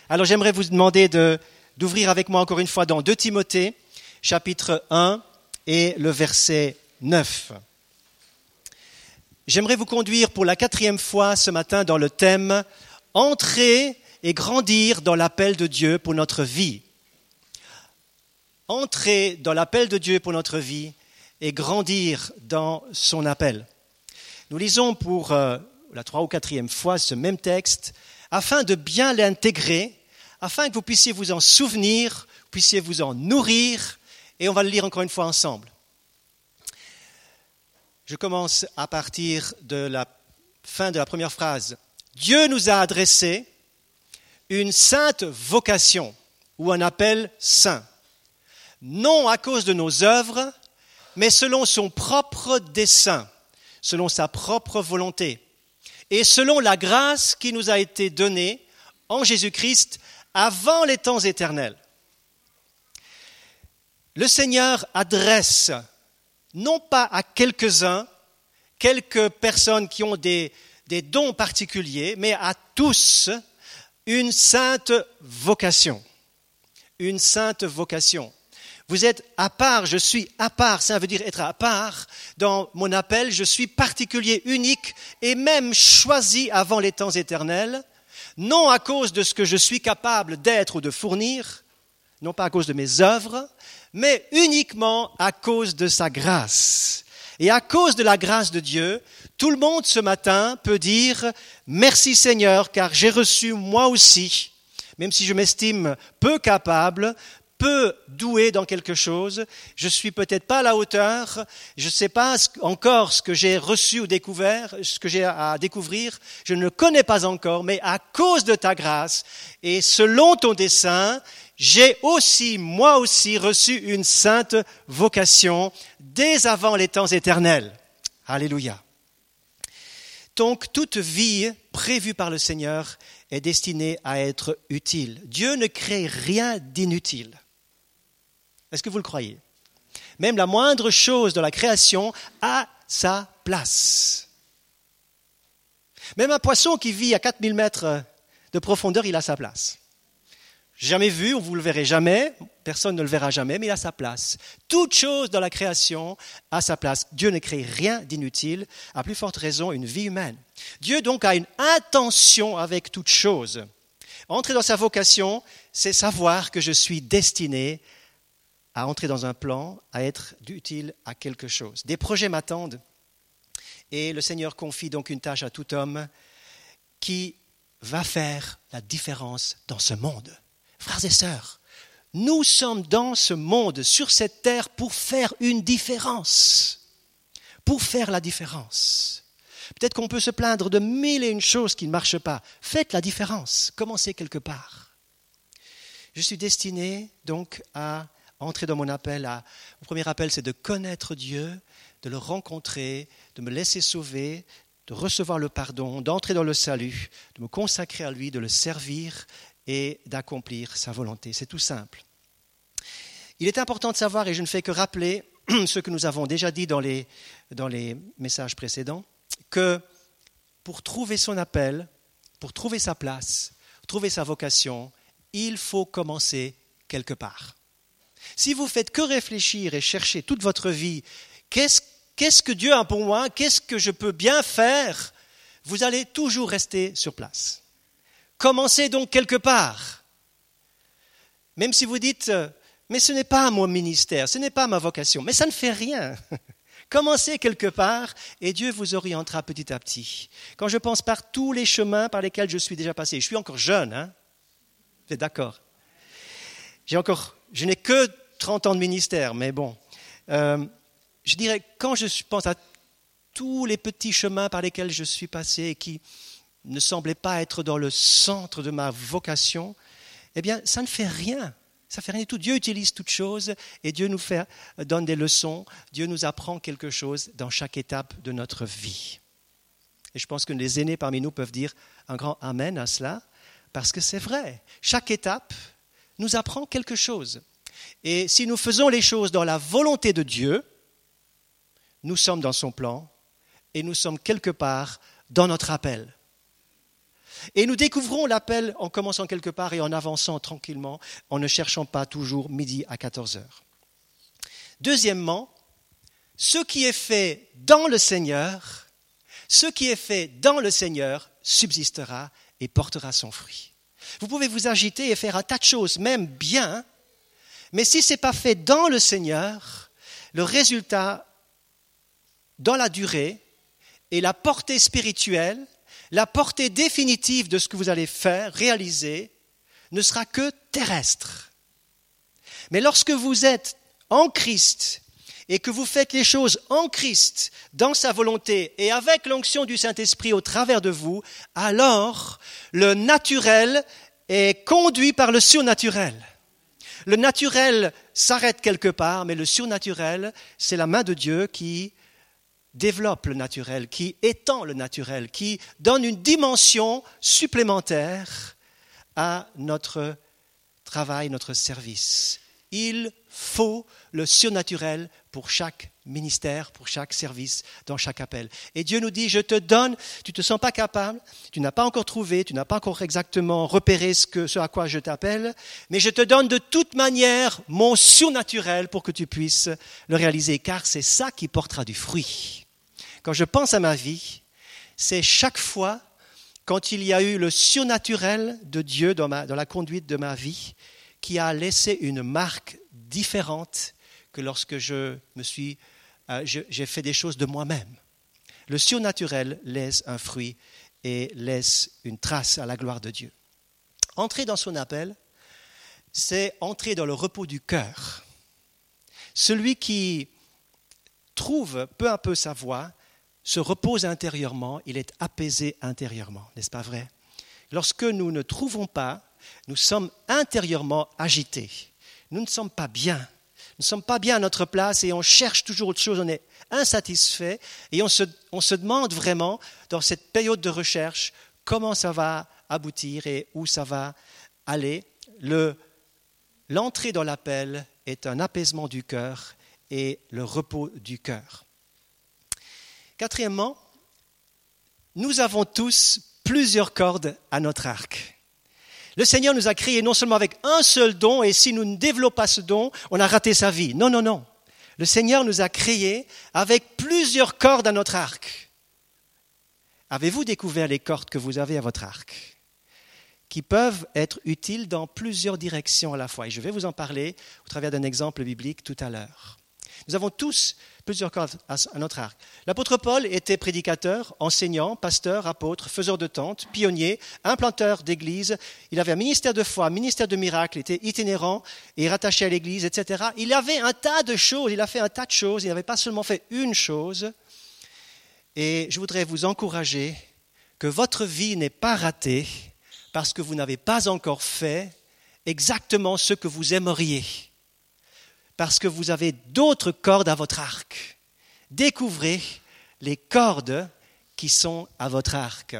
Alors j'aimerais vous demander d'ouvrir avec moi encore une fois dans 2 Timothée, chapitre 1 et le verset 9. J'aimerais vous conduire pour la 4e fois ce matin dans le thème « Entrer et grandir dans l'appel de Dieu pour notre vie ». Entrer dans l'appel de Dieu pour notre vie et grandir dans son appel. Nous lisons pour la 3e ou 4e fois ce même texte afin de bien l'intégrer, afin que vous puissiez vous en souvenir, vous puissiez vous en nourrir, et on va le lire encore une fois ensemble. Je commence à partir de la fin de la première phrase. Dieu nous a adressé une sainte vocation ou un appel saint, non à cause de nos œuvres, mais selon son propre dessein, selon sa propre volonté, et selon la grâce qui nous a été donnée en Jésus-Christ avant les temps éternels. Le Seigneur adresse, non pas à quelques-uns, quelques personnes qui ont des dons particuliers, mais à tous, une sainte vocation. Une sainte vocation. Vous êtes à part, je suis à part, ça veut dire être à part. Dans mon appel, je suis particulier, unique et même choisi avant les temps éternels, non à cause de ce que je suis capable d'être ou de fournir, non pas à cause de mes œuvres, mais uniquement à cause de sa grâce. Et à cause de la grâce de Dieu, tout le monde ce matin peut dire « Merci Seigneur, car j'ai reçu moi aussi, même si je m'estime peu capable, peu doué dans quelque chose, je suis peut-être pas à la hauteur, je ne sais pas encore ce que j'ai reçu ou découvert, ce que j'ai à découvrir, je ne le connais pas encore, mais à cause de ta grâce et selon ton dessein, j'ai aussi, moi aussi, reçu une sainte vocation dès avant les temps éternels. Alléluia. Donc, toute vie prévue par le Seigneur est destinée à être utile. Dieu ne crée rien d'inutile. Est-ce que vous le croyez? Même la moindre chose dans la création a sa place. Même un poisson qui vit à 4000 mètres de profondeur, il a sa place. Jamais vu, vous ne le verrez jamais, personne ne le verra jamais, mais il a sa place. Toute chose dans la création a sa place. Dieu ne crée rien d'inutile, à plus forte raison une vie humaine. Dieu donc a une intention avec toute chose. Entrer dans sa vocation, c'est savoir que je suis destiné à entrer dans un plan, à être utile à quelque chose. Des projets m'attendent et le Seigneur confie donc une tâche à tout homme qui va faire la différence dans ce monde. Frères et sœurs, nous sommes dans ce monde, sur cette terre, pour faire une différence. Pour faire la différence. Peut-être qu'on peut se plaindre de 1001 choses qui ne marchent pas. Faites la différence. Commencez quelque part. Je suis destiné donc à entrer dans mon appel. Mon premier appel, c'est de connaître Dieu, de le rencontrer, de me laisser sauver, de recevoir le pardon, d'entrer dans le salut, de me consacrer à lui, de le servir et d'accomplir sa volonté. C'est tout simple. Il est important de savoir, et je ne fais que rappeler ce que nous avons déjà dit dans les messages précédents, que pour trouver son appel, pour trouver sa place, trouver sa vocation, il faut commencer quelque part. Si vous faites que réfléchir et chercher toute votre vie, qu'est-ce que Dieu a pour moi, qu'est-ce que je peux bien faire, vous allez toujours rester sur place. Commencez donc quelque part. Même si vous dites, mais ce n'est pas mon ministère, ce n'est pas ma vocation, mais ça ne fait rien. Commencez quelque part et Dieu vous orientera petit à petit. Quand je pense par tous les chemins par lesquels je suis déjà passé, je suis encore jeune, hein? Vous êtes d'accord? Je n'ai que 30 ans de ministère, mais bon. Je dirais, quand je pense à tous les petits chemins par lesquels je suis passé et qui ne semblaient pas être dans le centre de ma vocation, eh bien, ça ne fait rien. Ça ne fait rien du tout. Dieu utilise toutes choses et Dieu nous donne des leçons. Dieu nous apprend quelque chose dans chaque étape de notre vie. Et je pense que les aînés parmi nous peuvent dire un grand amen à cela, parce que c'est vrai. Chaque étape nous apprend quelque chose. Et si nous faisons les choses dans la volonté de Dieu, nous sommes dans son plan et nous sommes quelque part dans notre appel. Et nous découvrons l'appel en commençant quelque part et en avançant tranquillement, en ne cherchant pas toujours midi à 14 heures. Deuxièmement, ce qui est fait dans le Seigneur, subsistera et portera son fruit. Vous pouvez vous agiter et faire un tas de choses, même bien, mais si ce n'est pas fait dans le Seigneur, le résultat dans la durée et la portée spirituelle, la portée définitive de ce que vous allez faire, réaliser, ne sera que terrestre. Mais lorsque vous êtes en Christ et que vous faites les choses en Christ, dans sa volonté et avec l'onction du Saint-Esprit au travers de vous, alors le naturel est conduit par le surnaturel. Le naturel s'arrête quelque part, mais le surnaturel, c'est la main de Dieu qui développe le naturel, qui étend le naturel, qui donne une dimension supplémentaire à notre travail, notre service. Il faut le surnaturel pour chaque ministère, pour chaque service, dans chaque appel. Et Dieu nous dit, je te donne, tu ne te sens pas capable, tu n'as pas encore trouvé, tu n'as pas encore exactement repéré ce à quoi je t'appelle, mais je te donne de toute manière mon surnaturel pour que tu puisses le réaliser, car c'est ça qui portera du fruit. Quand je pense à ma vie, c'est chaque fois quand il y a eu le surnaturel de Dieu dans la conduite de ma vie, qui a laissé une marque différente que lorsque j'ai fait des choses de moi-même. Le surnaturel laisse un fruit et laisse une trace à la gloire de Dieu. Entrer dans son appel, c'est entrer dans le repos du cœur. Celui qui trouve peu à peu sa voie se repose intérieurement, il est apaisé intérieurement, n'est-ce pas vrai? Lorsque nous ne trouvons pas, nous sommes intérieurement agités. Nous ne sommes pas bien. Nous ne sommes pas bien à notre place et on cherche toujours autre chose. On est insatisfait et on se demande vraiment, dans cette période de recherche, comment ça va aboutir et où ça va aller. L'entrée dans l'appel est un apaisement du cœur et le repos du cœur. Quatrièmement, nous avons tous plusieurs cordes à notre arc. Le Seigneur nous a créés non seulement avec un seul don, et si nous ne développons pas ce don, on a raté sa vie. Non, non, non. Le Seigneur nous a créés avec plusieurs cordes à notre arc. Avez-vous découvert les cordes que vous avez à votre arc, qui peuvent être utiles dans plusieurs directions à la fois? Et je vais vous en parler au travers d'un exemple biblique tout à l'heure. Nous avons tous plusieurs cordes à notre arc. L'apôtre Paul était prédicateur, enseignant, pasteur, apôtre, faiseur de tentes, pionnier, implanteur d'église. Il avait un ministère de foi, un ministère de miracles, il était itinérant et rattaché à l'église, etc. Il avait un tas de choses, il a fait un tas de choses, il n'avait pas seulement fait une chose. Et je voudrais vous encourager que votre vie n'est pas ratée parce que vous n'avez pas encore fait exactement ce que vous aimeriez. Parce que vous avez d'autres cordes à votre arc. Découvrez les cordes qui sont à votre arc.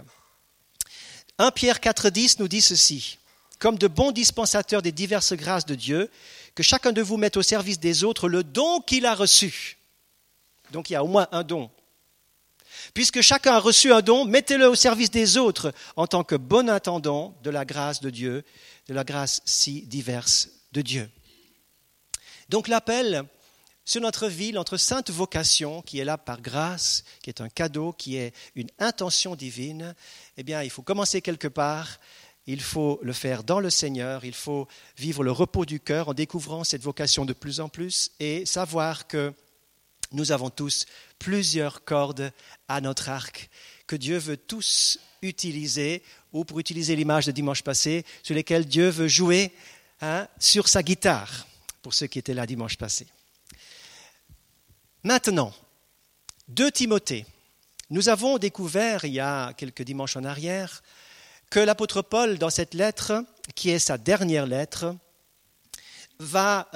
1 Pierre 4,10 nous dit ceci. Comme de bons dispensateurs des diverses grâces de Dieu, que chacun de vous mette au service des autres le don qu'il a reçu. Donc il y a au moins un don. Puisque chacun a reçu un don, mettez-le au service des autres en tant que bon intendant de la grâce de Dieu, de la grâce si diverse de Dieu. Donc l'appel sur notre vie, notre sainte vocation qui est là par grâce, qui est un cadeau, qui est une intention divine, eh bien il faut commencer quelque part, il faut le faire dans le Seigneur, il faut vivre le repos du cœur en découvrant cette vocation de plus en plus et savoir que nous avons tous plusieurs cordes à notre arc, que Dieu veut tous utiliser, ou pour utiliser l'image de dimanche passé, sur lesquelles Dieu veut jouer sur sa guitare. Pour ceux qui étaient là dimanche passé. Maintenant, 2 Timothée. Nous avons découvert, il y a quelques dimanches en arrière, que l'apôtre Paul, dans cette lettre, qui est sa dernière lettre, va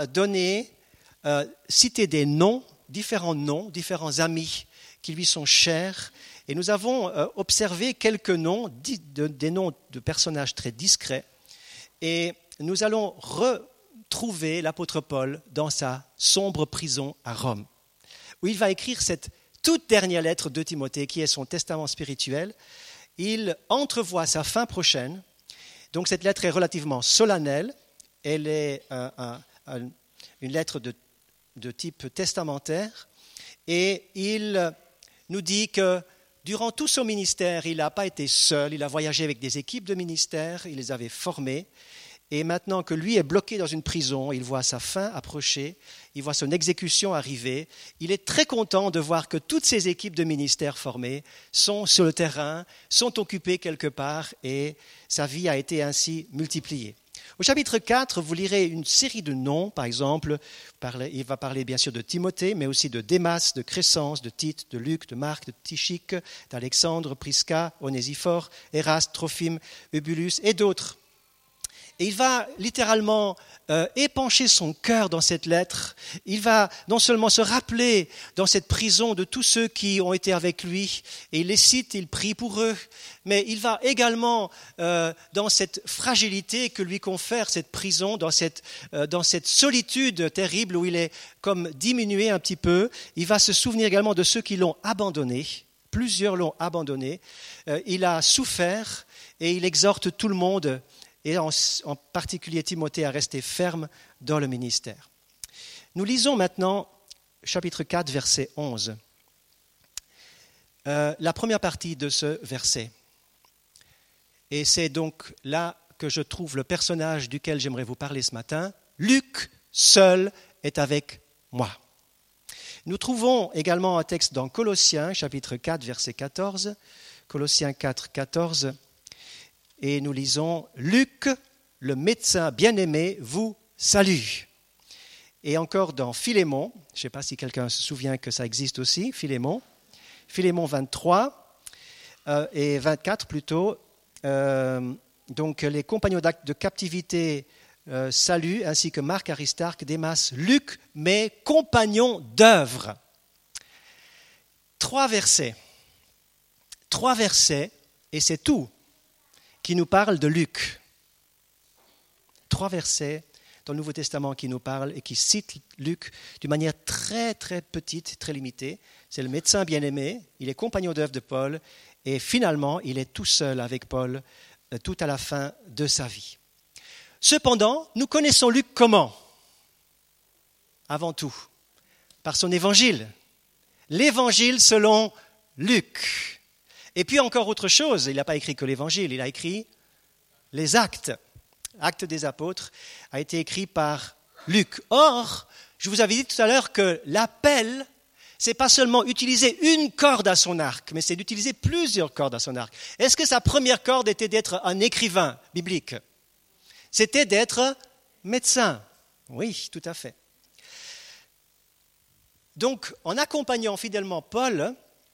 citer des noms, différents amis qui lui sont chers. Et nous avons observé quelques noms, des noms de personnages très discrets. Et nous allons trouver l'apôtre Paul dans sa sombre prison à Rome, où il va écrire cette toute dernière lettre de Timothée, qui est son testament spirituel. il entrevoit sa fin prochaine. Donc cette lettre est relativement solennelle. Elle est une lettre de type testamentaire. Et il nous dit que durant tout son ministère, il n'a pas été seul. Il a voyagé avec des équipes de ministère. Il les avait formées. Et maintenant que lui est bloqué dans une prison, il voit sa fin approcher, il voit son exécution arriver. Il est très content de voir que toutes ces équipes de ministères formées sont sur le terrain, sont occupées quelque part et sa vie a été ainsi multipliée. Au chapitre 4, vous lirez une série de noms, par exemple, il va parler bien sûr de Timothée, mais aussi de Démas, de Crescence, de Tite, de Luc, de Marc, de Tychique, d'Alexandre, Prisca, Onésiphore, Éraste, Trophime, Eubulus et d'autres. Et il va littéralement épancher son cœur dans cette lettre. Il va non seulement se rappeler dans cette prison de tous ceux qui ont été avec lui, et il les cite, il prie pour eux, mais il va également, dans cette fragilité que lui confère cette prison, dans cette solitude terrible où il est comme diminué un petit peu, il va se souvenir également de ceux qui l'ont abandonné. Plusieurs l'ont abandonné. Il a souffert et il exhorte tout le monde, et en particulier Timothée, à rester ferme dans le ministère. Nous lisons maintenant chapitre 4, verset 11. La première partie de ce verset. Et c'est donc là que je trouve le personnage duquel j'aimerais vous parler ce matin. Luc seul est avec moi. Nous trouvons également un texte dans Colossiens, chapitre 4, verset 14. Colossiens 4, 14. Et nous lisons « Luc, le médecin bien-aimé, vous salue ». Et encore dans Philémon, je ne sais pas si quelqu'un se souvient que ça existe aussi, Philémon 23 et 24 plutôt. Donc les compagnons de captivité saluent, ainsi que Marc, Aristarque, Démas, Luc, mes compagnons d'œuvre. 3 versets, et c'est tout, qui nous parle de Luc. 3 versets dans le Nouveau Testament qui nous parlent et qui citent Luc d'une manière très très petite, très limitée. C'est le médecin bien-aimé, il est compagnon d'œuvre de Paul et finalement il est tout seul avec Paul tout à la fin de sa vie. Cependant, nous connaissons Luc comment ? Avant tout, par son évangile. L'évangile selon Luc. Et puis encore autre chose, il n'a pas écrit que l'évangile, il a écrit les actes. Actes des apôtres a été écrit par Luc. Or, je vous avais dit tout à l'heure que l'appel, c'est pas seulement utiliser une corde à son arc, mais c'est d'utiliser plusieurs cordes à son arc. Est-ce que sa première corde était d'être un écrivain biblique ? C'était d'être médecin. Oui, tout à fait. Donc, en accompagnant fidèlement Paul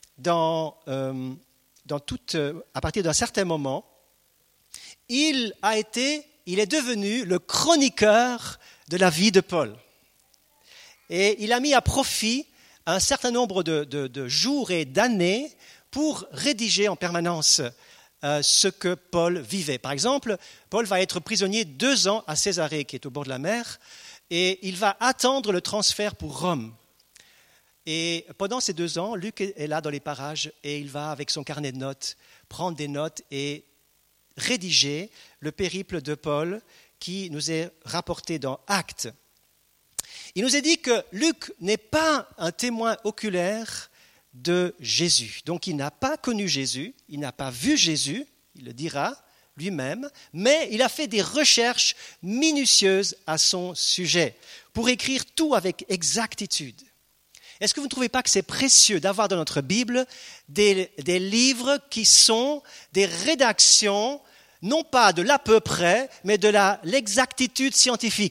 à partir d'un certain moment, il est devenu le chroniqueur de la vie de Paul. Et il a mis à profit un certain nombre de jours et d'années pour rédiger en permanence ce que Paul vivait. Par exemple, Paul va être prisonnier 2 ans à Césarée, qui est au bord de la mer, et il va attendre le transfert pour Rome. Et pendant ces 2 ans, Luc est là dans les parages et il va, avec son carnet de notes, prendre des notes et rédiger le périple de Paul qui nous est rapporté dans Actes. Il nous est dit que Luc n'est pas un témoin oculaire de Jésus. Donc il n'a pas connu Jésus, il n'a pas vu Jésus, il le dira lui-même, mais il a fait des recherches minutieuses à son sujet pour écrire tout avec exactitude. Est-ce que vous ne trouvez pas que c'est précieux d'avoir dans notre Bible des livres qui sont des rédactions, non pas de l'à peu près, mais de l'exactitude scientifique ?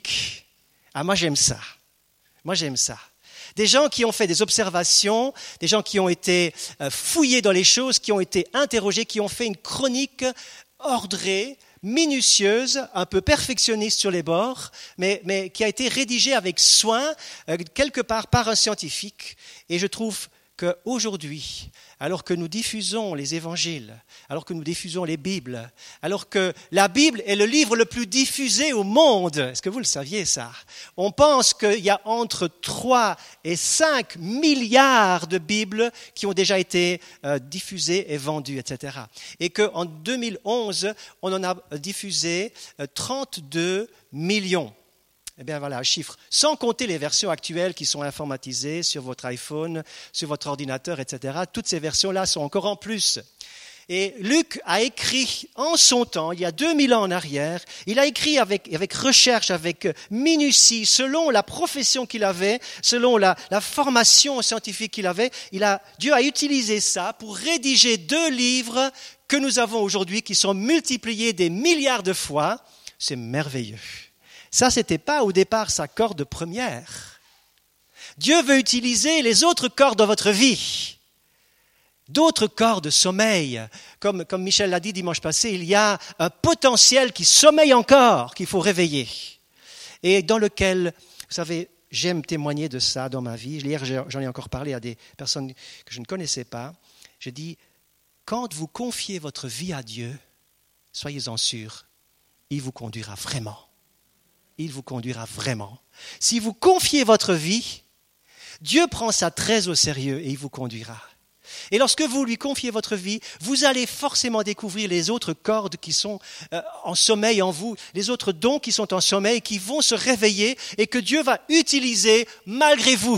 Ah, moi j'aime ça. Des gens qui ont fait des observations, des gens qui ont été fouillés dans les choses, qui ont été interrogés, qui ont fait une chronique ordrée, minutieuse, un peu perfectionniste sur les bords, mais qui a été rédigée avec soin, quelque part par un scientifique. Et je trouve qu'aujourd'hui, alors que nous diffusons les évangiles, alors que nous diffusons les Bibles, alors que la Bible est le livre le plus diffusé au monde, est-ce que vous le saviez ça? On pense qu'il y a entre 3 et 5 milliards de Bibles qui ont déjà été diffusées et vendues, etc. Et qu'en 2011, on en a diffusé 32 millions. Eh bien voilà, un chiffre. Sans compter les versions actuelles qui sont informatisées sur votre iPhone, sur votre ordinateur, etc. Toutes ces versions-là sont encore en plus. Et Luc a écrit en son temps, il y a 2000 ans en arrière, il a écrit avec recherche, avec minutie, selon la profession qu'il avait, selon la formation scientifique qu'il avait. Dieu a utilisé ça pour rédiger 2 livres que nous avons aujourd'hui, qui sont multipliés des milliards de fois. C'est merveilleux. Ça, ce n'était pas au départ sa corde première. Dieu veut utiliser les autres cordes dans votre vie. D'autres corps de sommeil. Comme Michel l'a dit dimanche passé, il y a un potentiel qui sommeille encore, qu'il faut réveiller. Et dans lequel, vous savez, j'aime témoigner de ça dans ma vie. Hier, j'en ai encore parlé à des personnes que je ne connaissais pas. Je dis, quand vous confiez votre vie à Dieu, soyez-en sûrs, il vous conduira vraiment. Il vous conduira vraiment. Si vous confiez votre vie, Dieu prend ça très au sérieux et il vous conduira. Et lorsque vous lui confiez votre vie, vous allez forcément découvrir les autres cordes qui sont en sommeil en vous, les autres dons qui sont en sommeil, qui vont se réveiller et que Dieu va utiliser malgré vous.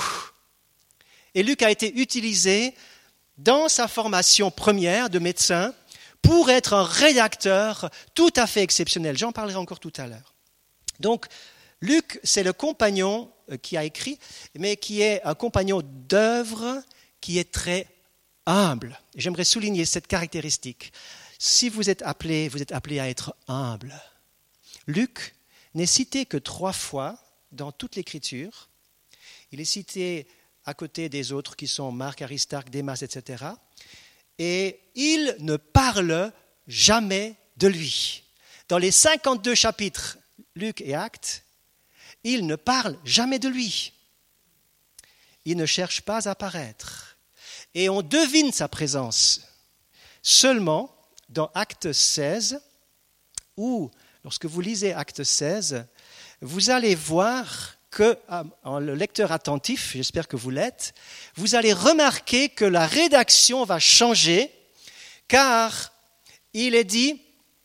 Et Luc a été utilisé dans sa formation première de médecin pour être un rédacteur tout à fait exceptionnel. J'en parlerai encore tout à l'heure. Donc, Luc, c'est le compagnon qui a écrit, mais qui est un compagnon d'œuvre qui est très humble. J'aimerais souligner cette caractéristique. Si vous êtes appelé à être humble. Luc n'est cité que 3 fois dans toute l'Écriture. Il est cité à côté des autres qui sont Marc, Aristarque, Démas, etc. Et il ne parle jamais de lui. Dans les 52 chapitres Luc et Actes, il ne parle jamais de lui. Il ne cherche pas à apparaître. Et on devine sa présence seulement dans Acte 16, où, lorsque vous lisez Acte 16, vous allez voir que, en le lecteur attentif, j'espère que vous l'êtes, vous allez remarquer que la rédaction va changer, car il est dit...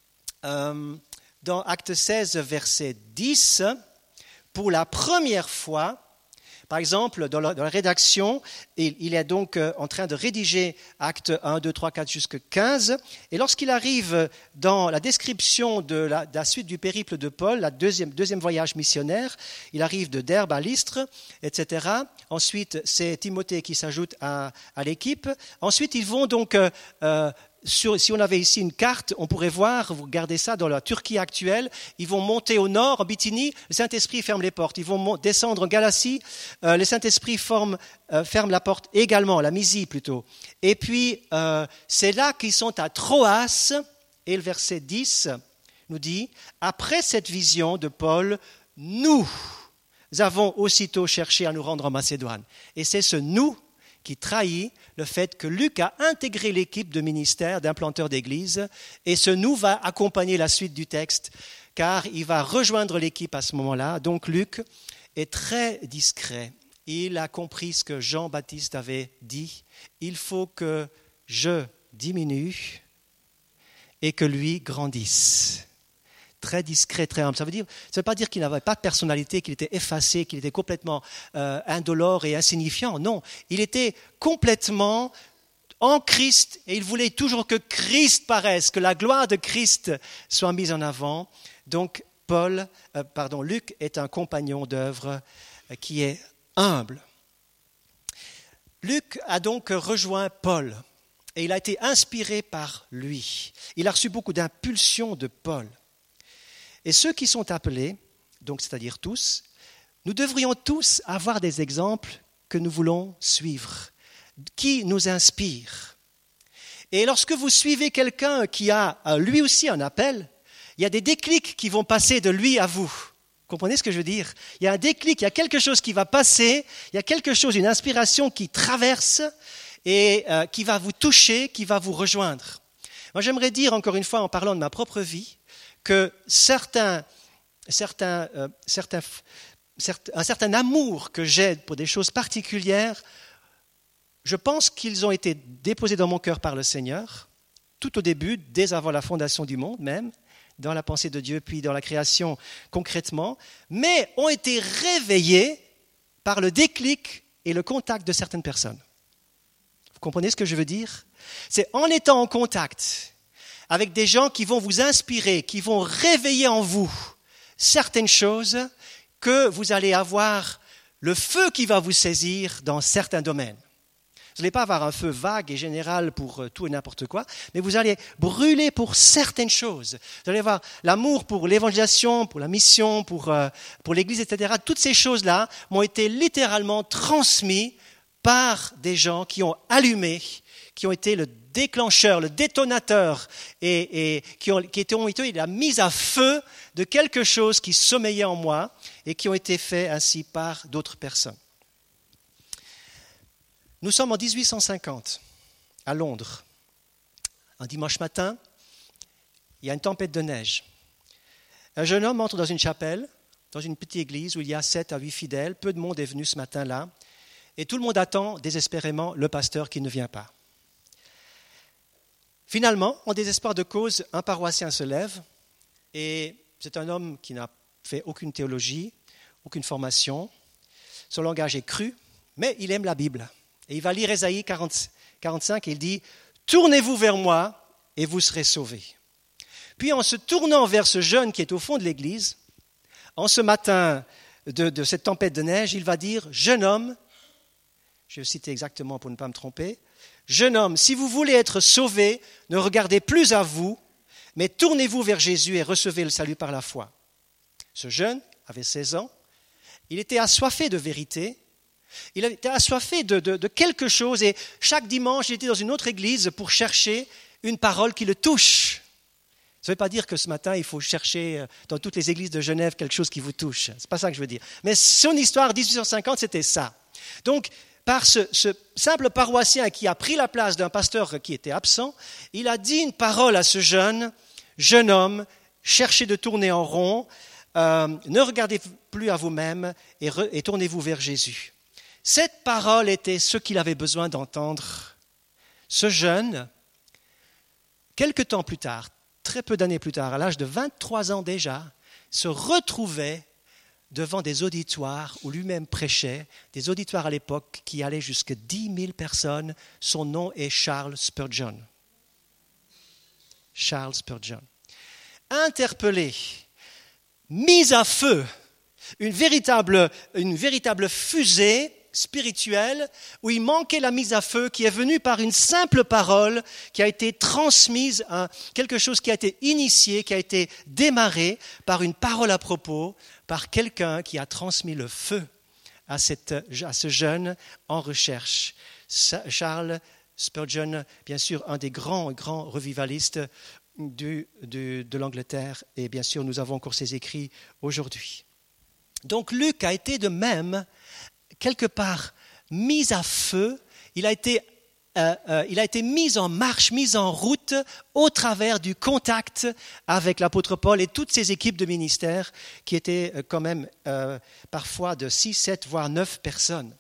dans Acte 16, verset 10, pour la première fois, par exemple, dans la rédaction, il est donc en train de rédiger Acte 1, 2, 3, 4 jusqu'à 15, et lorsqu'il arrive dans la description de la suite du périple de Paul, la deuxième voyage missionnaire, il arrive de Derbe à Lystre, etc. Ensuite, c'est Timothée qui s'ajoute à l'équipe. Ensuite, ils vont donc... si on avait ici une carte, on pourrait voir, vous regardez ça dans la Turquie actuelle, ils vont monter au nord, en Bithynie, le Saint-Esprit ferme les portes. Ils vont descendre en Galatie, le Saint-Esprit ferme la porte également, la Mysie plutôt. Et puis, c'est là qu'ils sont à Troas, et le verset 10 nous dit, « Après cette vision de Paul, nous avons aussitôt cherché à nous rendre en Macédoine. » Et c'est ce « nous » qui trahit le fait que Luc a intégré l'équipe de ministère d'implanteur d'église, et ce nous va accompagner la suite du texte, car il va rejoindre l'équipe à ce moment-là. Donc Luc est très discret. Il a compris ce que Jean-Baptiste avait dit. Il faut que je diminue et que lui grandisse. Très discret, très humble. Ça ne veut pas dire qu'il n'avait pas de personnalité, qu'il était effacé, qu'il était complètement indolore et insignifiant. Non, il était complètement en Christ et il voulait toujours que Christ paraisse, que la gloire de Christ soit mise en avant. Donc Luc est un compagnon d'œuvre qui est humble. Luc a donc rejoint Paul et il a été inspiré par lui. Il a reçu beaucoup d'impulsions de Paul. Et ceux qui sont appelés, donc c'est-à-dire tous, nous devrions tous avoir des exemples que nous voulons suivre, qui nous inspirent. Et lorsque vous suivez quelqu'un qui a lui aussi un appel, il y a des déclics qui vont passer de lui à vous. Vous comprenez ce que je veux dire? Il y a un déclic, il y a quelque chose qui va passer, il y a quelque chose, une inspiration qui traverse, et qui va vous toucher, qui va vous rejoindre. Moi, j'aimerais dire, encore une fois, en parlant de ma propre vie, que un certain amour que j'ai pour des choses particulières, je pense qu'ils ont été déposés dans mon cœur par le Seigneur, tout au début, dès avant la fondation du monde même, dans la pensée de Dieu, puis dans la création concrètement, mais ont été réveillés par le déclic et le contact de certaines personnes. Vous comprenez ce que je veux dire ? C'est en étant en contact avec des gens qui vont vous inspirer, qui vont réveiller en vous certaines choses, que vous allez avoir le feu qui va vous saisir dans certains domaines. Vous n'allez pas avoir un feu vague et général pour tout et n'importe quoi, mais vous allez brûler pour certaines choses. Vous allez avoir l'amour pour l'évangélisation, pour la mission, pour l'Église, etc. Toutes ces choses-là m'ont été littéralement transmises par des gens qui ont allumé, qui ont été le déclencheur, le détonateur et qui ont été la mise à feu de quelque chose qui sommeillait en moi et qui ont été faits ainsi par d'autres personnes. Nous sommes en 1850, à Londres. Un dimanche matin, il y a une tempête de neige. Un jeune homme entre dans une chapelle, dans une petite église où il y a 7 à 8 fidèles. Peu de monde est venu ce matin-là. Et tout le monde attend désespérément le pasteur qui ne vient pas. Finalement, en désespoir de cause, un paroissien se lève. Et c'est un homme qui n'a fait aucune théologie, aucune formation. Son langage est cru, mais il aime la Bible. Et il va lire Ésaïe 45 et il dit « Tournez-vous vers moi et vous serez sauvés. » Puis en se tournant vers ce jeune qui est au fond de l'église, en ce matin de cette tempête de neige, il va dire « Jeune homme », je vais citer exactement pour ne pas me tromper, « Jeune homme, si vous voulez être sauvé, ne regardez plus à vous, mais tournez-vous vers Jésus et recevez le salut par la foi. » Ce jeune avait 16 ans, il était assoiffé de vérité. Il était assoiffé de quelque chose et chaque dimanche, il était dans une autre église pour chercher une parole qui le touche. Ça ne veut pas dire que ce matin, il faut chercher dans toutes les églises de Genève quelque chose qui vous touche. Ce n'est pas ça que je veux dire. Mais son histoire, 1850, c'était ça. Donc, par ce simple paroissien qui a pris la place d'un pasteur qui était absent, il a dit une parole à ce jeune homme, cherchez de tourner en rond, ne regardez plus à vous-même et tournez-vous vers Jésus. Cette parole était ce qu'il avait besoin d'entendre. Ce jeune, quelque temps plus tard, très peu d'années plus tard, à l'âge de 23 ans déjà, se retrouvait devant des auditoires où lui-même prêchait, des auditoires à l'époque qui allaient jusqu'à 10 000 personnes. Son nom est Charles Spurgeon. Charles Spurgeon. Interpellé, mis à feu, une véritable fusée spirituelle où il manquait la mise à feu qui est venue par une simple parole qui a été transmise, quelque chose qui a été initié, qui a été démarré par une parole à propos, par quelqu'un qui a transmis le feu à ce jeune en recherche. Charles Spurgeon, bien sûr, un des grands revivalistes de l'Angleterre, et bien sûr, nous avons encore ses écrits aujourd'hui. Donc Luc a été de même quelque part mis à feu, il a été mis en marche, mis en route au travers du contact avec l'apôtre Paul et toutes ses équipes de ministère qui étaient quand même parfois de 6, 7, voire 9 personnes.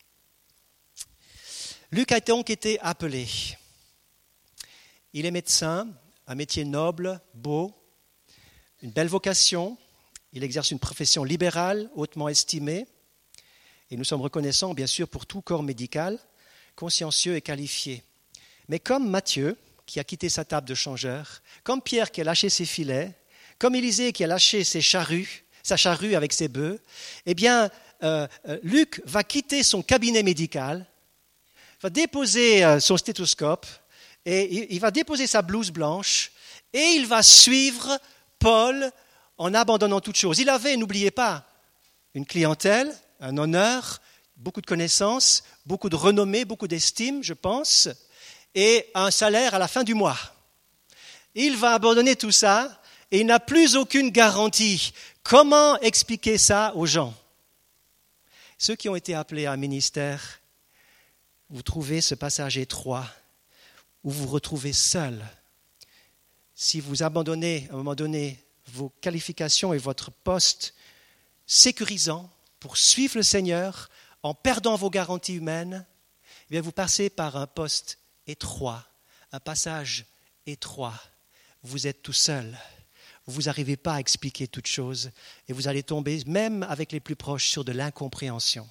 Luc a donc été appelé. Il est médecin, un métier noble, beau, une belle vocation. Il exerce une profession libérale, hautement estimée. Et nous sommes reconnaissants, bien sûr, pour tout corps médical, consciencieux et qualifié. Mais comme Matthieu, qui a quitté sa table de changeur, comme Pierre qui a lâché ses filets, comme Élisée qui a lâché sa charrue avec ses bœufs, eh bien, Luc va quitter son cabinet médical, va déposer son stéthoscope, et il va déposer sa blouse blanche, et il va suivre Paul en abandonnant toute chose. Il avait, n'oubliez pas, une clientèle, un honneur, beaucoup de connaissances, beaucoup de renommée, beaucoup d'estime, je pense, et un salaire à la fin du mois. Il va abandonner tout ça et il n'a plus aucune garantie. Comment expliquer ça aux gens ? Ceux qui ont été appelés à un ministère vous trouvez ce passage étroit où vous vous retrouvez seul. Si vous abandonnez à un moment donné vos qualifications et votre poste sécurisant pour suivre le Seigneur en perdant vos garanties humaines, eh bien vous passez par un poste étroit, un passage étroit. Vous êtes tout seul. Vous n'arrivez pas à expliquer toute chose et vous allez tomber, même avec les plus proches, sur de l'incompréhension.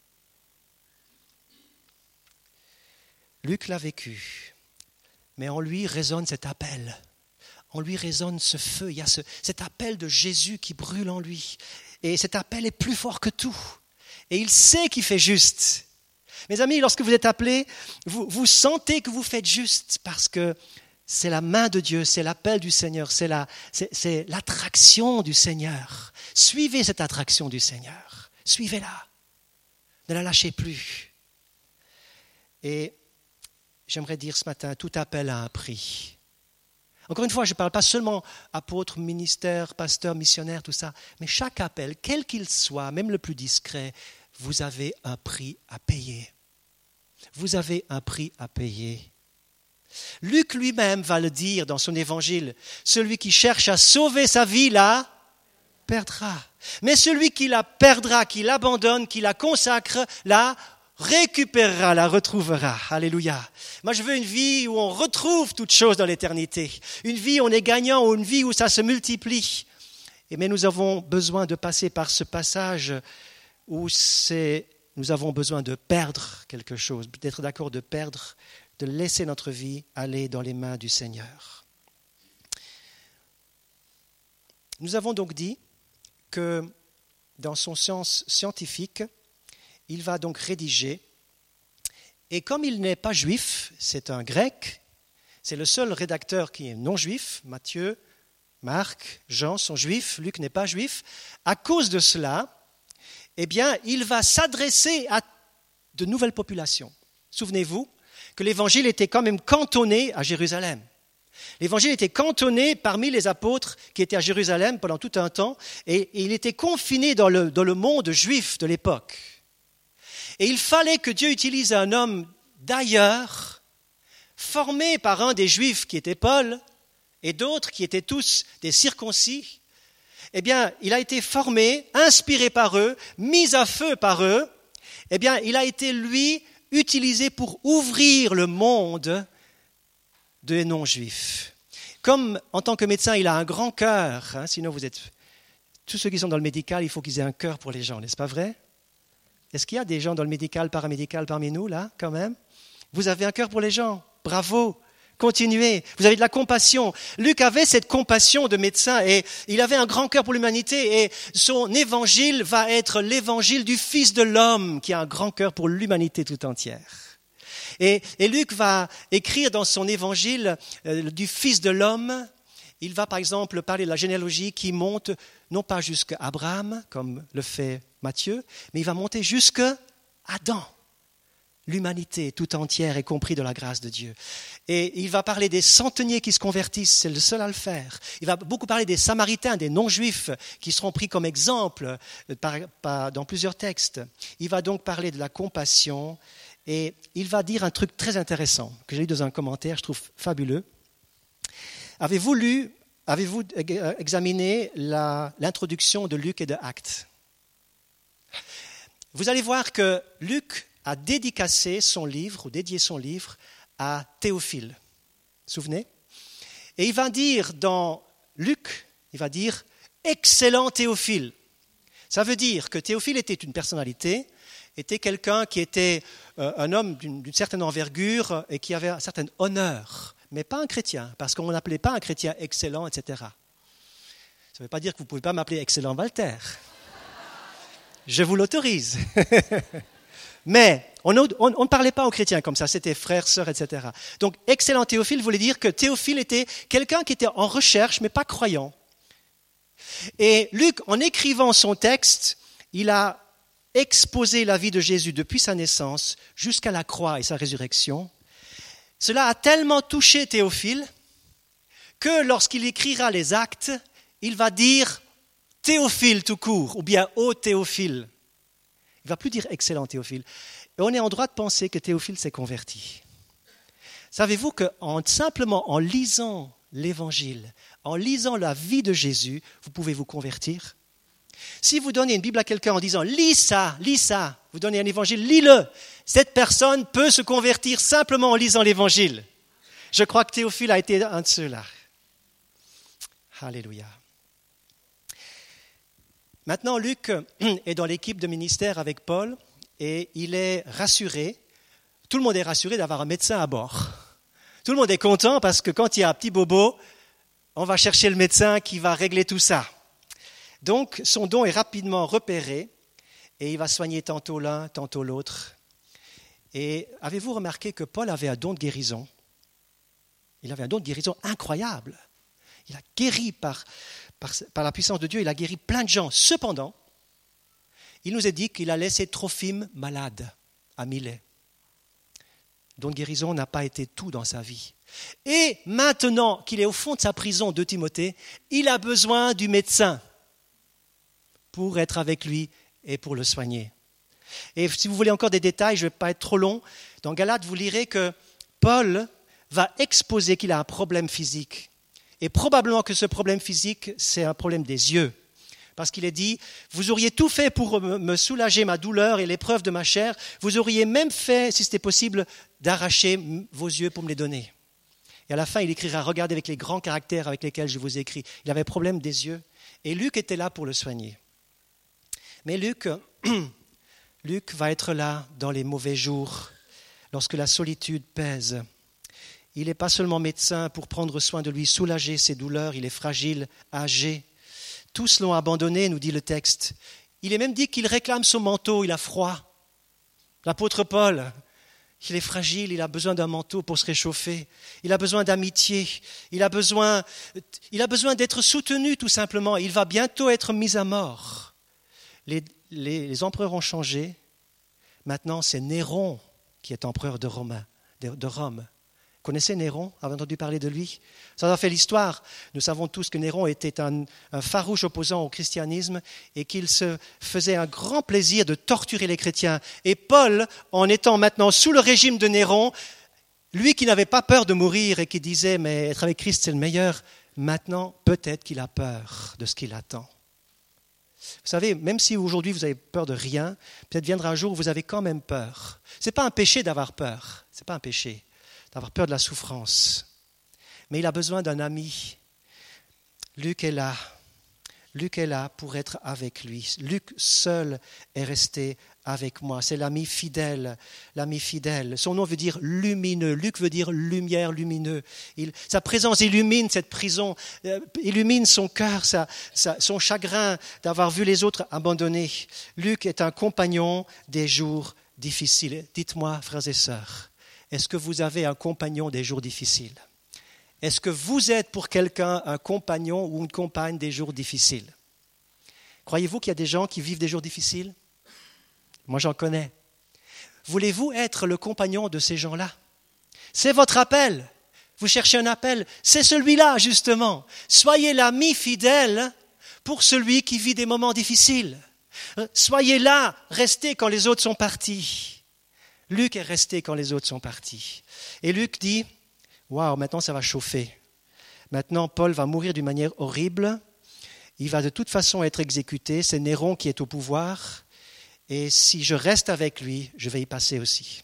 Luc l'a vécu, mais en lui résonne cet appel. En lui résonne ce feu. Il y a cet appel de Jésus qui brûle en lui. Et cet appel est plus fort que tout. Et il sait qu'il fait juste. Mes amis, lorsque vous êtes appelés, vous sentez que vous faites juste parce que c'est la main de Dieu, c'est l'appel du Seigneur, c'est l'attraction du Seigneur. Suivez cette attraction du Seigneur. Suivez-la. Ne la lâchez plus. Et j'aimerais dire ce matin, tout appel a un prix. Encore une fois, je ne parle pas seulement apôtre, ministère, pasteur, missionnaire, tout ça, mais chaque appel, quel qu'il soit, même le plus discret, vous avez un prix à payer. Vous avez un prix à payer. Luc lui-même va le dire dans son évangile, celui qui cherche à sauver sa vie, la perdra. Mais celui qui la perdra, qui l'abandonne, qui la consacre, la récupérera, la retrouvera. Alléluia. Moi, je veux une vie où on retrouve toutes choses dans l'éternité. Une vie où on est gagnant, ou une vie où ça se multiplie. Mais nous avons besoin de passer par ce passage où nous avons besoin de perdre quelque chose, d'être d'accord de perdre, de laisser notre vie aller dans les mains du Seigneur. Nous avons donc dit que dans son sens scientifique, il va donc rédiger, et comme il n'est pas juif, c'est un grec, c'est le seul rédacteur qui est non juif, Matthieu, Marc, Jean sont juifs, Luc n'est pas juif, à cause de cela, eh bien, il va s'adresser à de nouvelles populations. Souvenez-vous que l'évangile était quand même cantonné à Jérusalem. L'évangile était cantonné parmi les apôtres qui étaient à Jérusalem pendant tout un temps, et il était confiné dans le monde juif de l'époque. Et il fallait que Dieu utilise un homme d'ailleurs, formé par un des Juifs qui était Paul, et d'autres qui étaient tous des circoncis. Eh bien, il a été formé, inspiré par eux, mis à feu par eux. Eh bien, il a été, lui, utilisé pour ouvrir le monde des non-juifs. Comme, en tant que médecin, il a un grand cœur, sinon vous êtes... Tous ceux qui sont dans le médical, il faut qu'ils aient un cœur pour les gens, n'est-ce pas vrai ? Est-ce qu'il y a des gens dans le médical, paramédical parmi nous, là, quand même ? Vous avez un cœur pour les gens. Bravo. Continuez. Vous avez de la compassion. Luc avait cette compassion de médecin et il avait un grand cœur pour l'humanité. Et son évangile va être l'évangile du Fils de l'homme qui a un grand cœur pour l'humanité tout entière. Et Luc va écrire dans son évangile du Fils de l'homme. Il va par exemple parler de la généalogie qui monte non pas jusqu'à Abraham, comme le fait Matthieu, mais il va monter jusqu'à Adam. L'humanité tout entière est comprise de la grâce de Dieu. Et il va parler des centeniers qui se convertissent, c'est le seul à le faire. Il va beaucoup parler des Samaritains, des non-juifs, qui seront pris comme exemple dans plusieurs textes. Il va donc parler de la compassion et il va dire un truc très intéressant, que j'ai lu dans un commentaire, je trouve fabuleux. Avez-vous examiné l'introduction de Luc et de Actes ? Vous allez voir que Luc a dédié son livre à Théophile. Vous vous souvenez ? Et il va dire dans Luc, il va dire « excellent Théophile ». Ça veut dire que Théophile était une personnalité, était quelqu'un qui était un homme d'une certaine envergure et qui avait un certain honneur, mais pas un chrétien, parce qu'on n'appelait pas un chrétien excellent, etc. Ça ne veut pas dire que vous ne pouvez pas m'appeler excellent Walter. Je vous l'autorise. Mais on ne parlait pas aux chrétiens comme ça, c'était frères, sœurs, etc. Donc, excellent Théophile voulait dire que Théophile était quelqu'un qui était en recherche, mais pas croyant. Et Luc, en écrivant son texte, il a exposé la vie de Jésus depuis sa naissance jusqu'à la croix et sa résurrection. Cela a tellement touché Théophile que lorsqu'il écrira les actes, il va dire Théophile tout court, ou bien ô Théophile. Il Il ne va plus dire excellent Théophile. Et on est en droit de penser que Théophile s'est converti. Savez-vous simplement en lisant l'Évangile, en lisant la vie de Jésus, vous pouvez vous convertir? Si vous donnez une Bible à quelqu'un en disant « lis ça », vous donnez un Évangile, lis-le, cette personne peut se convertir simplement en lisant l'Évangile. Je crois que Théophile a été un de ceux-là. Alléluia. Maintenant, Luc est dans l'équipe de ministère avec Paul et il est rassuré. Tout le monde est rassuré d'avoir un médecin à bord. Tout le monde est content parce que quand il y a un petit bobo, on va chercher le médecin qui va régler tout ça. Donc, son don est rapidement repéré et il va soigner tantôt l'un, tantôt l'autre. Et avez-vous remarqué que Paul avait un don de guérison? Il avait un don de guérison incroyable. Il a guéri par la puissance de Dieu, il a guéri plein de gens. Cependant, il nous a dit qu'il a laissé Trophime malade à Milet. Le don de guérison n'a pas été tout dans sa vie. Et maintenant qu'il est au fond de sa prison de Timothée, il a besoin du médecin pour être avec lui et pour le soigner. Et si vous voulez encore des détails, je ne vais pas être trop long. Dans Galates, vous lirez que Paul va exposer qu'il a un problème physique. Et probablement que ce problème physique, c'est un problème des yeux. Parce qu'il est dit, vous auriez tout fait pour me soulager ma douleur et l'épreuve de ma chair. Vous auriez même fait, si c'était possible, d'arracher vos yeux pour me les donner. Et à la fin, il écrira, regardez avec les grands caractères avec lesquels je vous écris. Il avait un problème des yeux. Et Luc était là pour le soigner. Mais Luc va être là dans les mauvais jours, lorsque la solitude pèse. Il n'est pas seulement médecin pour prendre soin de lui, soulager ses douleurs, il est fragile, âgé. Tous l'ont abandonné, nous dit le texte. Il est même dit qu'il réclame son manteau, il a froid. L'apôtre Paul, il est fragile, il a besoin d'un manteau pour se réchauffer. Il a besoin d'amitié, il a besoin d'être soutenu tout simplement. Il va bientôt être mis à mort. Les empereurs ont changé. Maintenant, c'est Néron qui est empereur de Rome. Vous connaissez Néron? Avez-vous entendu parler de lui? Ça a fait l'histoire. Nous savons tous que Néron était un farouche opposant au christianisme et qu'il se faisait un grand plaisir de torturer les chrétiens. Et Paul, en étant maintenant sous le régime de Néron, lui qui n'avait pas peur de mourir et qui disait « mais être avec Christ, c'est le meilleur », maintenant, peut-être qu'il a peur de ce qu'il attend. Vous savez, même si aujourd'hui vous avez peur de rien, peut-être viendra un jour où vous avez quand même peur. Ce n'est pas un péché d'avoir peur, ce n'est pas un péché d'avoir peur de la souffrance. Mais il a besoin d'un ami. Luc est là pour être avec lui. Luc seul est resté avec moi. C'est l'ami fidèle. Son nom veut dire lumineux. Luc veut dire lumière, lumineux. Sa présence illumine cette prison, illumine son cœur, son chagrin d'avoir vu les autres abandonnés. Luc est un compagnon des jours difficiles. Dites-moi, frères et sœurs, est-ce que vous avez un compagnon des jours difficiles? Est-ce que vous êtes pour quelqu'un un compagnon ou une compagne des jours difficiles? Croyez-vous qu'il y a des gens qui vivent des jours difficiles? Moi, j'en connais. Voulez-vous être le compagnon de ces gens-là? C'est votre appel. Vous cherchez un appel. C'est celui-là, justement. Soyez l'ami fidèle pour celui qui vit des moments difficiles. Soyez là, restez quand les autres sont partis. Luc est resté quand les autres sont partis. Et Luc dit, waouh, maintenant ça va chauffer. Maintenant, Paul va mourir d'une manière horrible. Il va de toute façon être exécuté. C'est Néron qui est au pouvoir. Et si je reste avec lui, je vais y passer aussi.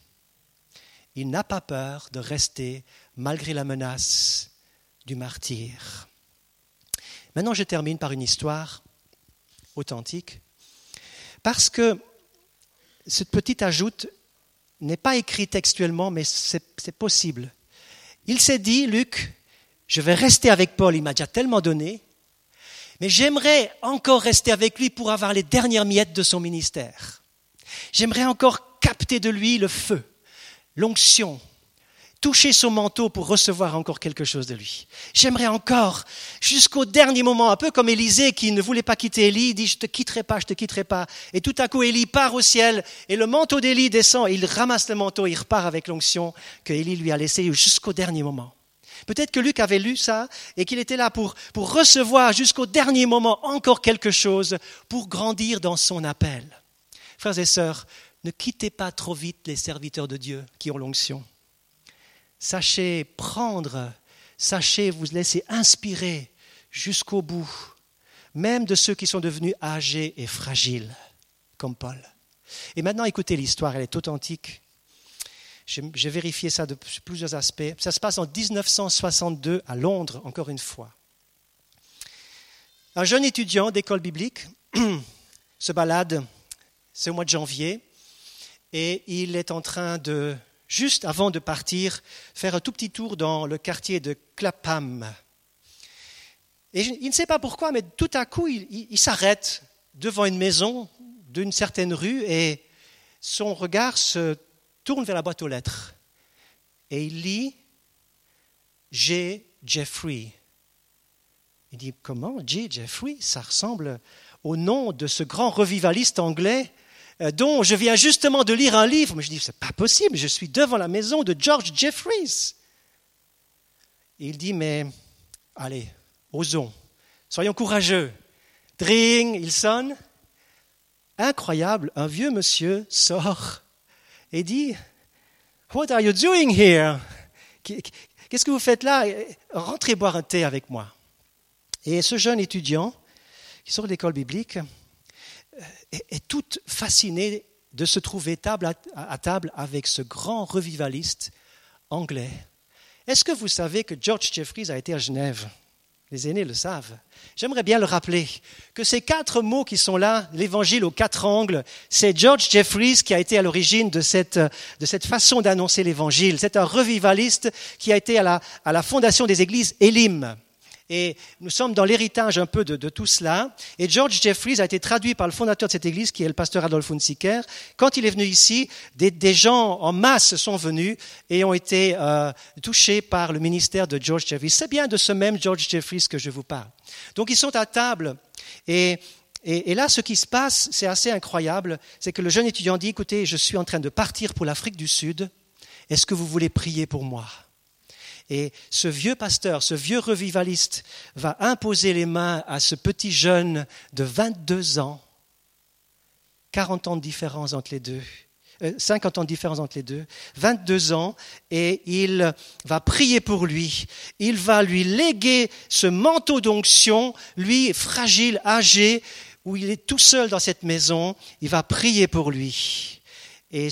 Il n'a pas peur de rester malgré la menace du martyr. Maintenant, je termine par une histoire authentique. Parce que cette petite ajoute n'est pas écrite textuellement, mais c'est possible. Il s'est dit, Luc, je vais rester avec Paul, il m'a déjà tellement donné, mais j'aimerais encore rester avec lui pour avoir les dernières miettes de son ministère. J'aimerais encore capter de lui le feu, l'onction, toucher son manteau pour recevoir encore quelque chose de lui. J'aimerais encore, jusqu'au dernier moment, un peu comme Élisée qui ne voulait pas quitter Élie, il dit « je te quitterai pas ». Et tout à coup, Élie part au ciel et le manteau d'Élie descend, il ramasse le manteau, il repart avec l'onction que Élie lui a laissée jusqu'au dernier moment. Peut-être que Luc avait lu ça et qu'il était là pour recevoir jusqu'au dernier moment encore quelque chose pour grandir dans son appel. Frères et sœurs, ne quittez pas trop vite les serviteurs de Dieu qui ont l'onction. Sachez prendre, sachez vous laisser inspirer jusqu'au bout, même de ceux qui sont devenus âgés et fragiles, comme Paul. Et maintenant, écoutez l'histoire, elle est authentique. J'ai vérifié ça de plusieurs aspects. Ça se passe en 1962 à Londres, encore une fois. Un jeune étudiant d'école biblique se balade, c'est au mois de janvier, et il est en train de, juste avant de partir, faire un tout petit tour dans le quartier de Clapham. Et il ne sait pas pourquoi, mais tout à coup, il s'arrête devant une maison d'une certaine rue et son regard se tourne vers la boîte aux lettres. Et il lit « J. Jeffrey ». Il dit « Comment J. Jeffrey » Ça ressemble au nom de ce grand revivaliste anglais dont je viens justement de lire un livre. Mais je dis « C'est pas possible, je suis devant la maison de George Jeffreys ». Il dit « Mais allez, osons, soyons courageux. » Dring, il sonne. Incroyable, un vieux monsieur sort et dit « What are you doing here ?» Qu'est-ce que vous faites là ? Rentrez boire un thé avec moi. Et ce jeune étudiant qui sort de l'école biblique est tout fasciné de se trouver à table avec ce grand revivaliste anglais. Est-ce que vous savez que George Jeffreys a été à Genève ? Les aînés le savent. J'aimerais bien le rappeler que ces 4 mots qui sont là, l'évangile aux 4 angles, c'est George Jeffreys qui a été à l'origine de cette façon d'annoncer l'évangile. C'est un revivaliste qui a été à la fondation des églises Elim. Et nous sommes dans l'héritage un peu de tout cela. Et George Jeffreys a été traduit par le fondateur de cette église, qui est le pasteur Adolf Hunziker. Quand il est venu ici, des gens en masse sont venus et ont été touchés par le ministère de George Jeffreys. C'est bien de ce même George Jeffreys que je vous parle. Donc ils sont à table et là, ce qui se passe, c'est assez incroyable. C'est que le jeune étudiant dit, écoutez, je suis en train de partir pour l'Afrique du Sud. Est-ce que vous voulez prier pour moi ? Et ce vieux pasteur, ce vieux revivaliste va imposer les mains à ce petit jeune de 22 ans, 40 ans de différence entre les deux, 50 ans de différence entre les deux, 22 ans, et il va prier pour lui. Il va lui léguer ce manteau d'onction, lui fragile, âgé, où il est tout seul dans cette maison, il va prier pour lui. Et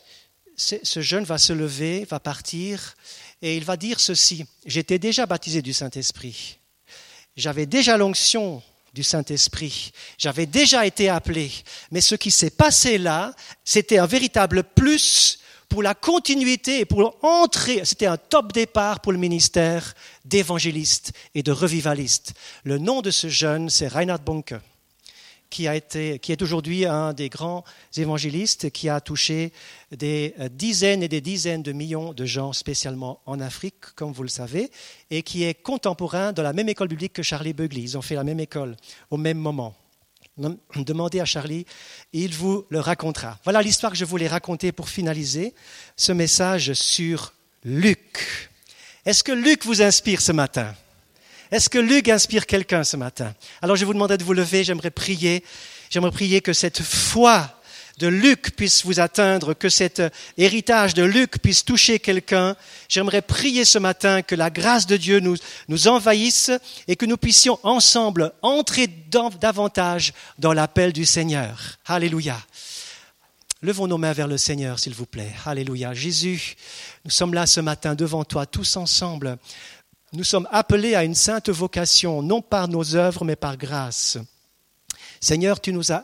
ce jeune va se lever, va partir, et il va dire ceci, « J'étais déjà baptisé du Saint-Esprit, j'avais déjà l'onction du Saint-Esprit, j'avais déjà été appelé, mais ce qui s'est passé là, c'était un véritable plus pour la continuité et pour entrer, c'était un top départ pour le ministère d'évangéliste et de revivaliste. » Le nom de ce jeune, c'est Reinhard Bonke, qui est aujourd'hui un des grands évangélistes, qui a touché des dizaines et des dizaines de millions de gens, spécialement en Afrique, comme vous le savez, et qui est contemporain de la même école biblique que Charlie Bugley. Ils ont fait la même école au même moment. Demandez à Charlie, il vous le racontera. Voilà l'histoire que je voulais raconter pour finaliser ce message sur Luc. Est-ce que Luc vous inspire ce matin ? Est-ce que Luc inspire quelqu'un ce matin ? Alors je vous demanderai de vous lever, j'aimerais prier que cette foi de Luc puisse vous atteindre, que cet héritage de Luc puisse toucher quelqu'un. J'aimerais prier ce matin que la grâce de Dieu nous envahisse et que nous puissions ensemble entrer davantage dans l'appel du Seigneur. Alléluia. Levons nos mains vers le Seigneur, s'il vous plaît. Alléluia. Jésus, nous sommes là ce matin devant toi, tous ensemble. Nous sommes appelés à une sainte vocation, non par nos œuvres, mais par grâce. Seigneur, tu nous as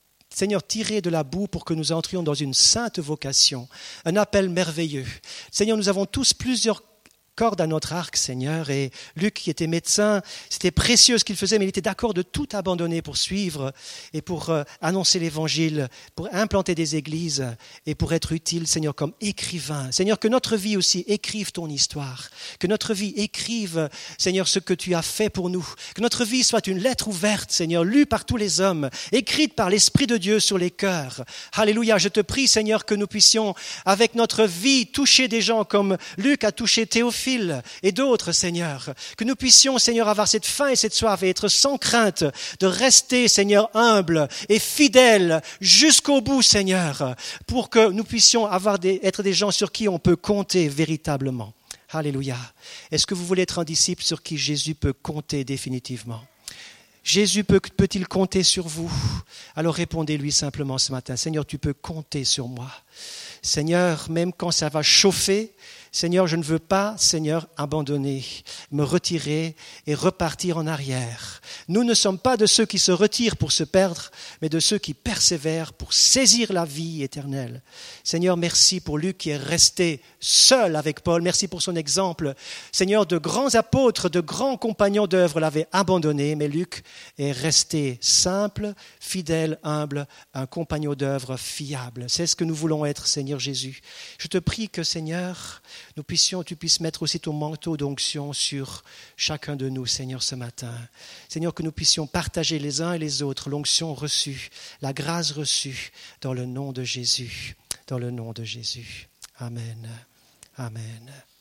tirés de la boue pour que nous entrions dans une sainte vocation, un appel merveilleux. Seigneur, nous avons tous plusieurs cordes à notre arc, Seigneur, et Luc, qui était médecin, c'était précieux ce qu'il faisait, mais il était d'accord de tout abandonner pour suivre et pour annoncer l'évangile, pour implanter des églises et pour être utile, Seigneur, comme écrivain. Seigneur, que notre vie aussi écrive ton histoire, que notre vie écrive, Seigneur, ce que tu as fait pour nous, que notre vie soit une lettre ouverte, Seigneur, lue par tous les hommes, écrite par l'Esprit de Dieu sur les cœurs. Alléluia, je te prie, Seigneur, que nous puissions, avec notre vie, toucher des gens comme Luc a touché Théophile, Phil et d'autres, Seigneur. Que nous puissions, Seigneur, avoir cette faim et cette soif et être sans crainte de rester, Seigneur, humble et fidèle jusqu'au bout, Seigneur, pour que nous puissions être des gens sur qui on peut compter véritablement. Alléluia. Est-ce que vous voulez être un disciple sur qui Jésus peut compter définitivement? Jésus peut-il compter sur vous? Alors répondez-lui simplement ce matin. Seigneur, tu peux compter sur moi. Seigneur, même quand ça va chauffer, Seigneur, je ne veux pas, Seigneur, abandonner, me retirer et repartir en arrière. Nous ne sommes pas de ceux qui se retirent pour se perdre, mais de ceux qui persévèrent pour saisir la vie éternelle. Seigneur, merci pour Luc qui est resté seul avec Paul. Merci pour son exemple. Seigneur, de grands apôtres, de grands compagnons d'œuvre l'avaient abandonné, mais Luc est resté simple, fidèle, humble, un compagnon d'œuvre fiable. C'est ce que nous voulons être, Seigneur Jésus. Je te prie que, Seigneur, tu puisses mettre aussi ton manteau d'onction sur chacun de nous, Seigneur, ce matin. Seigneur, que nous puissions partager les uns et les autres l'onction reçue, la grâce reçue, dans le nom de Jésus. Dans le nom de Jésus. Amen. Amen.